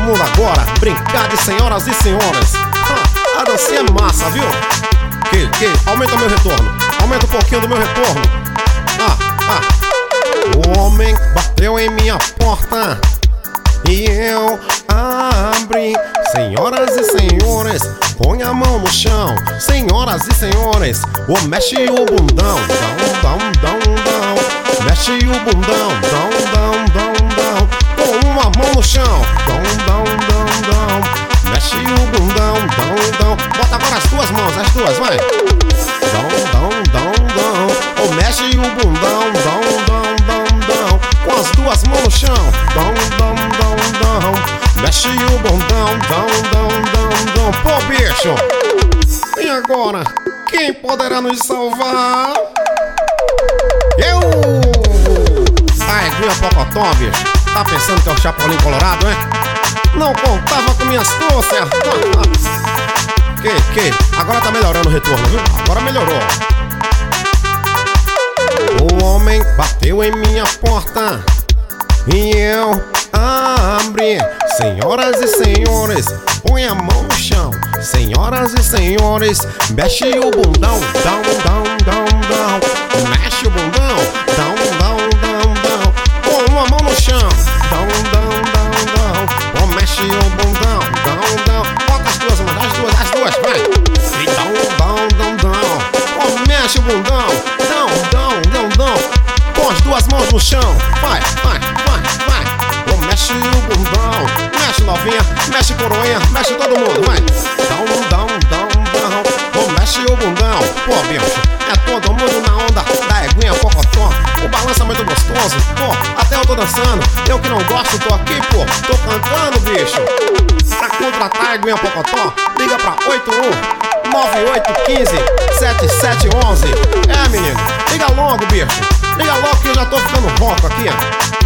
mundo agora brincar de senhoras e senhores. A dancinha é massa, viu? Aumenta meu retorno. Aumenta um pouquinho do meu retorno. O homem bateu em minha porta e eu abri. Senhoras e senhores, põe a mão no chão. Senhoras e senhores, mexe o bundão. Mexe o bundão. Com uma mão no chão. Mexe o bundão. Bota agora as duas mãos, as duas, vai. Mexe o bundão. Com as duas mãos no chão. Mexe o bundão. Pô, bicho. E agora? Quem poderá nos salvar? Eu! A Eguinha Pocotó, bicho. Tá pensando que é o Chapolin Colorado, hein? Não contava com minha astúcia. Agora tá melhorando o retorno, viu? Agora melhorou. O homem bateu em minha porta e eu abri. Senhoras e senhores, põe a mão no chão. Senhoras e senhores, mexe o bundão. Mexe o bundão. Com uma mão no chão. Mexe o bundão. Bota as duas mãos, as duas, vai. Mexe o bundão. Com as duas mãos no chão. Vai. Mexe o bundão. Mexe novinha, mexe coroinha, mexe todo mundo, vai. Mexe o bundão. Pô, bicho, é todo mundo na onda da Eguinha Pocotó. O balanço é muito gostoso, pô, até eu tô dançando. Eu que não gosto, tô aqui, pô, tô cantando, bicho. Pra contratar a Eguinha Pocotó, liga pra 81-9815-7711. Menino, liga logo, bicho. Liga logo que eu já tô ficando ronco aqui, ó.